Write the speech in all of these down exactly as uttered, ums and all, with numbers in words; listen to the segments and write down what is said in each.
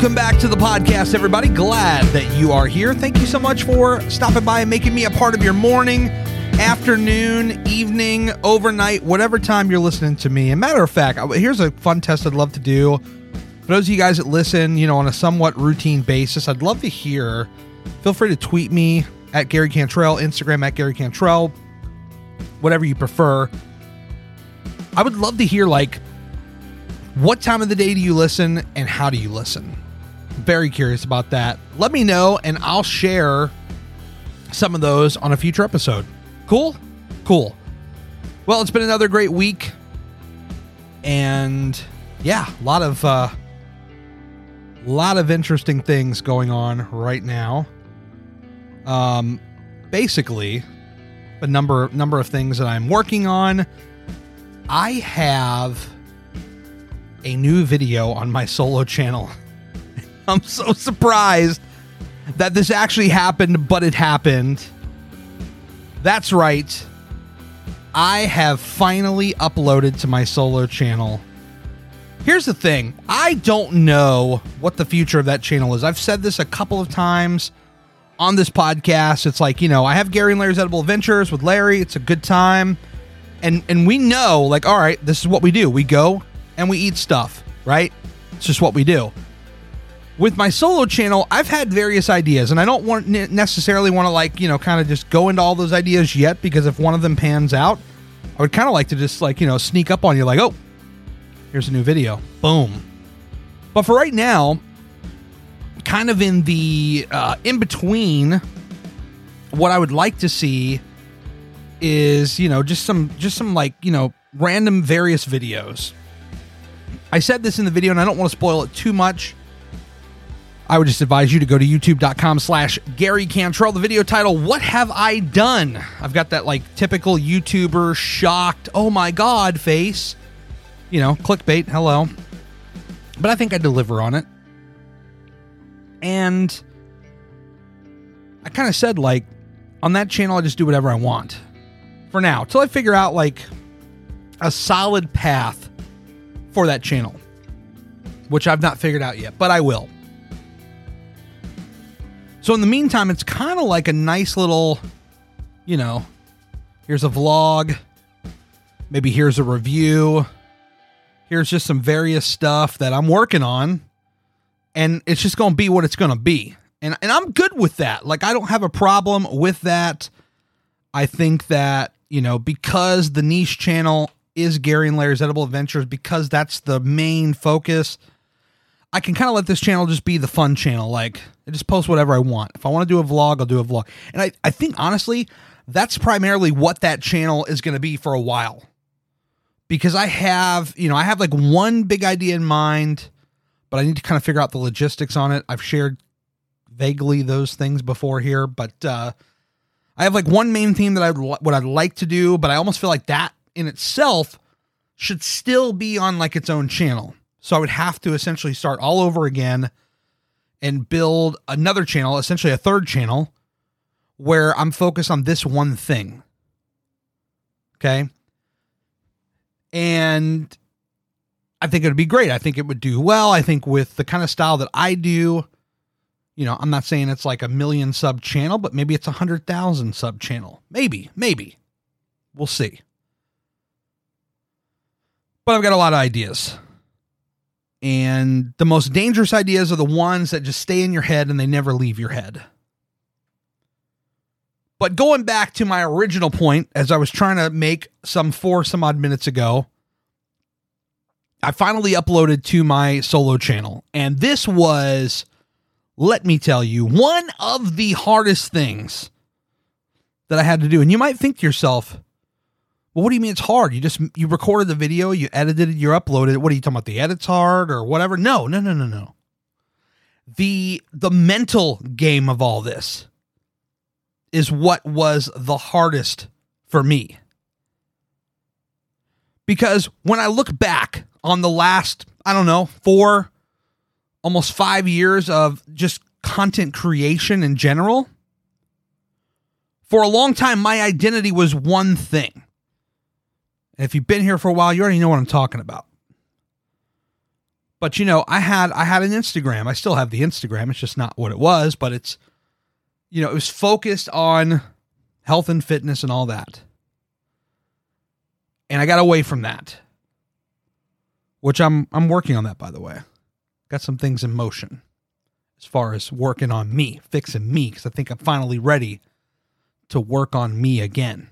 Welcome back to the podcast, everybody. Glad that you are here. Thank you so much for stopping by and making me a part of your morning, afternoon, evening, overnight, whatever time you're listening to me. And matter of fact, here's a fun test I'd love to do. For those of you guys that listen, you know, on a somewhat routine basis, I'd love to hear. Feel free to tweet me at Gary Cantrell, Instagram at Gary Cantrell, whatever you prefer. I would love to hear, like, what time of the day do you listen and how do you listen? Very curious about that. Let me know and I'll share some of those on a future episode. Cool? Cool. Well, it's been another great week. And yeah, a lot of uh, lot of interesting things going on right now. Um, basically, a number number of things that I'm working on. I have a new video on my solo channel. I'm so surprised that this actually happened, but it happened. That's right. I have finally uploaded to my solo channel. Here's the thing. I don't know what the future of that channel is. I've said this a couple of times on this podcast. It's like, you know, I have Gary and Larry's Edible Adventures with Larry. It's a good time. And and we know, like, all right, this is what we do. We go and we eat stuff, right? It's just what we do. With my solo channel, I've had various ideas, and I don't want necessarily want to, like, you know, kind of just go into all those ideas yet, because if one of them pans out, I would kind of like to just, like, you know, sneak up on you like, oh, here's a new video. Boom. But for right now, kind of in the uh, in between, what I would like to see is, you know, just some just some like, you know, random various videos. I said this in the video, and I don't want to spoil it too much. I would just advise you to go to youtube.com slash Gary Cantrell. The video title, What Have I Done? I've got that, like, typical YouTuber shocked, oh my God face. You know, clickbait, hello. But I think I deliver on it. And I kind of said, like, on that channel, I just do whatever I want. For now, till I figure out, like, a solid path for that channel, which I've not figured out yet, but I will. So in the meantime, it's kind of like a nice little, you know, here's a vlog, maybe here's a review, here's just some various stuff that I'm working on, and it's just going to be what it's going to be. And and I'm good with that. Like, I don't have a problem with that. I think that, you know, because the niche channel is Gary and Larry's Edible Adventures, because that's the main focus, I can kind of let this channel just be the fun channel. Like, I just post whatever I want. If I want to do a vlog, I'll do a vlog. And I, I think, honestly, that's primarily what that channel is going to be for a while. Because I have, you know, I have like one big idea in mind, but I need to kind of figure out the logistics on it. I've shared vaguely those things before here, but uh, I have like one main theme that I what I'd like to do, but I almost feel like that in itself should still be on like its own channel. So I would have to essentially start all over again and build another channel, essentially a third channel, where I'm focused on this one thing. Okay. And I think it would be great. I think it would do well. I think with the kind of style that I do, you know, I'm not saying it's like a million sub channel, but maybe it's a hundred thousand sub channel. Maybe, maybe. We'll see. But I've got a lot of ideas. And the most dangerous ideas are the ones that just stay in your head and they never leave your head. But going back to my original point, as I was trying to make some four some odd minutes ago, I finally uploaded to my solo channel. And this was, let me tell you, one of the hardest things that I had to do. And you might think to yourself, well, what do you mean it's hard? You just, you recorded the video, you edited it, you uploaded it. What are you talking about? The edit's hard or whatever? No, no, no, no, no. The, the mental game of all this is what was the hardest for me. Because when I look back on the last, I don't know, four, almost five years of just content creation in general, for a long time, my identity was one thing. And if you've been here for a while, you already know what I'm talking about. But, you know, I had I had an Instagram. I still have the Instagram. It's just not what it was, but it's, you know, it was focused on health and fitness and all that. And I got away from that, which I'm I'm working on that, by the way. Got some things in motion as far as working on me, fixing me, because I think I'm finally ready to work on me again.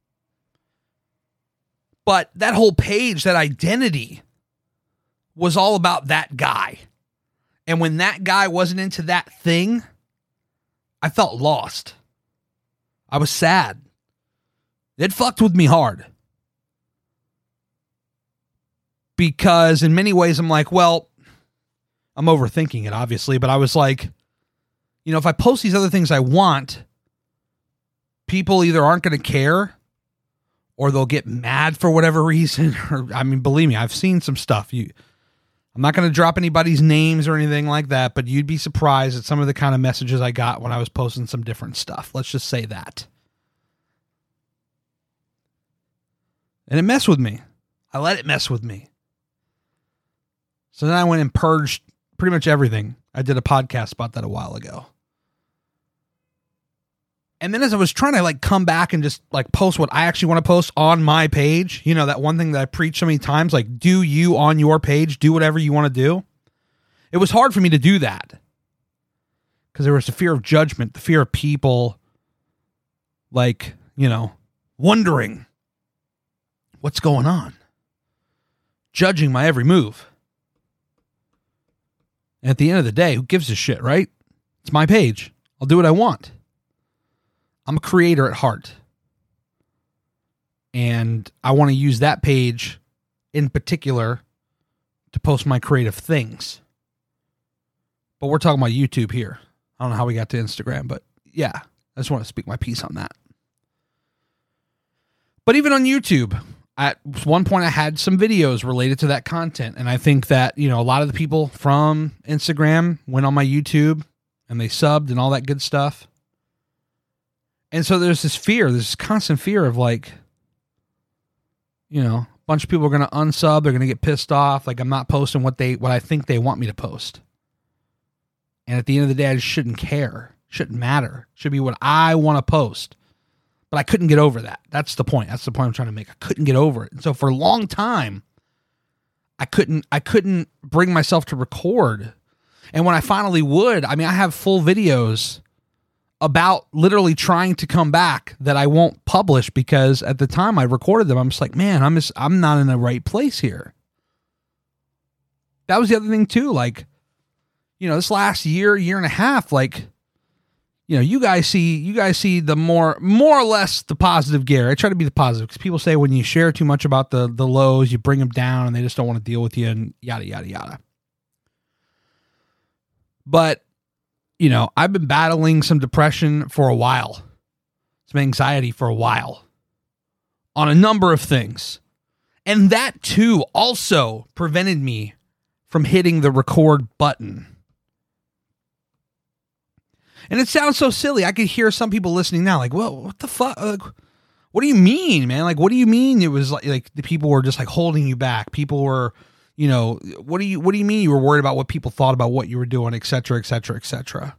But that whole page, that identity, was all about that guy. And when that guy wasn't into that thing, I felt lost. I was sad. It fucked with me hard. Because in many ways, I'm like, well, I'm overthinking it, obviously, but I was like, you know, if I post these other things I want, people either aren't going to care or they'll get mad for whatever reason. Or, I mean, believe me, I've seen some stuff. You, I'm not going to drop anybody's names or anything like that, but you'd be surprised at some of the kind of messages I got when I was posting some different stuff. Let's just say that. And it messed with me. I let it mess with me. So then I went and purged pretty much everything. I did a podcast about that a while ago. And then as I was trying to like come back and just like post what I actually want to post on my page, you know, that one thing that I preach so many times, like do you on your page, do whatever you want to do. It was hard for me to do that because there was the fear of judgment, the fear of people like, you know, wondering what's going on, judging my every move. And at the end of the day, who gives a shit, right? It's my page. I'll do what I want. I'm a creator at heart. And I want to use that page in particular to post my creative things. But we're talking about YouTube here. I don't know how we got to Instagram, but yeah, I just want to speak my piece on that. But even on YouTube, at one point I had some videos related to that content. And I think that, you know, a lot of the people from Instagram went on my YouTube and they subbed and all that good stuff. And so there's this fear, this constant fear of like, you know, a bunch of people are going to unsub. They're going to get pissed off. Like I'm not posting what they, what I think they want me to post. And at the end of the day, I just shouldn't care. Shouldn't matter. Should be what I want to post. But I couldn't get over that. That's the point. That's the point I'm trying to make. I couldn't get over it. And so for a long time, I couldn't, I couldn't bring myself to record. And when I finally would, I mean, I have full videos about literally trying to come back that I won't publish because at the time I recorded them, I'm just like, man, I'm just, I'm not in the right place here. That was the other thing too. Like, you know, this last year, year and a half, like, you know, you guys see, you guys see the more, more or less the positive gear. I try to be the positive because people say when you share too much about the, the lows, you bring them down and they just don't want to deal with you and yada, yada, yada. But, you know, I've been battling some depression for a while, some anxiety for a while on a number of things. And that too also prevented me from hitting the record button. And it sounds so silly. I could hear some people listening now like, well, what the fuck? Like, what do you mean, man? Like, what do you mean? It was like, like the people were just like holding you back. People were, you know, what do you, what do you mean you were worried about what people thought about what you were doing, et cetera, et cetera, et cetera.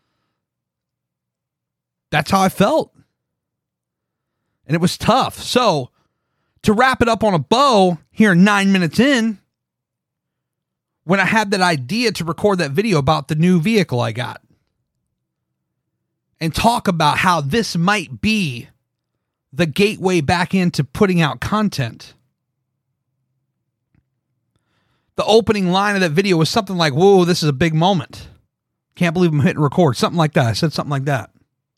That's how I felt. And it was tough. So to wrap it up on a bow here nine minutes in, when I had that idea to record that video about the new vehicle I got and talk about how this might be the gateway back into putting out content. The opening line of that video was something like, whoa, this is a big moment. Can't believe I'm hitting record. Something like that. I said something like that.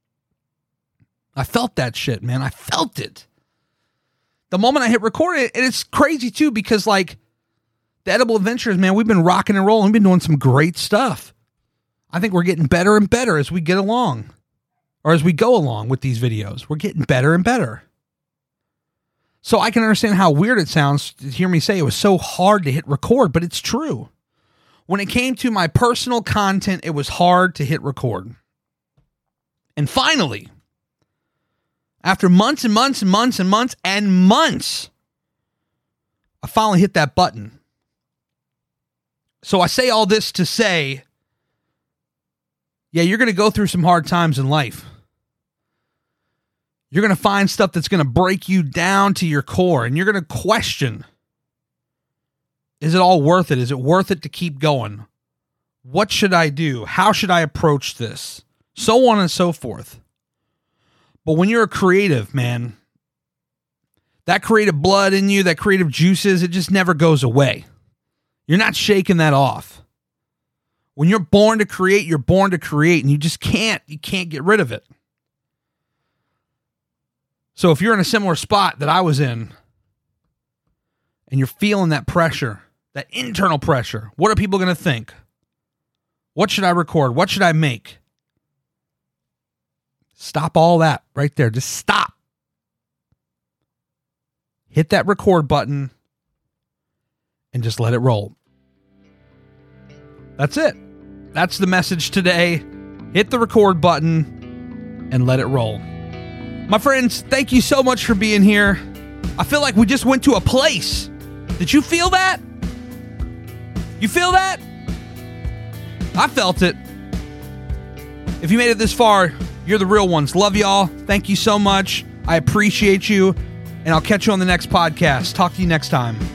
I felt that shit, man. I felt it. The moment I hit record it, and it's crazy too, because like the Edible Adventures, man, we've been rocking and rolling. We've been doing some great stuff. I think we're getting better and better as we get along. Or as we go along with these videos, we're getting better and better. So I can understand how weird it sounds to hear me say it was so hard to hit record, but it's true. When it came to my personal content, it was hard to hit record. And finally, after months and months and months and months and months, I finally hit that button. So I say all this to say, yeah, you're going to go through some hard times in life. You're going to find stuff that's going to break you down to your core, and you're going to question, is it all worth it? Is it worth it to keep going? What should I do? How should I approach this? So on and so forth. But when you're a creative, man, that creative blood in you, that creative juices, it just never goes away. You're not shaking that off. When you're born to create, you're born to create, and you just can't, you can't get rid of it. So if you're in a similar spot that I was in, and you're feeling that pressure, that internal pressure, what are people going to think? What should I record? What should I make? Stop all that right there. Just stop. Hit that record button and just let it roll. That's it. That's the message today. Hit the record button and let it roll. My friends, thank you so much for being here. I feel like we just went to a place. Did you feel that? You feel that? I felt it. If you made it this far, you're the real ones. Love y'all. Thank you so much. I appreciate you. And I'll catch you on the next podcast. Talk to you next time.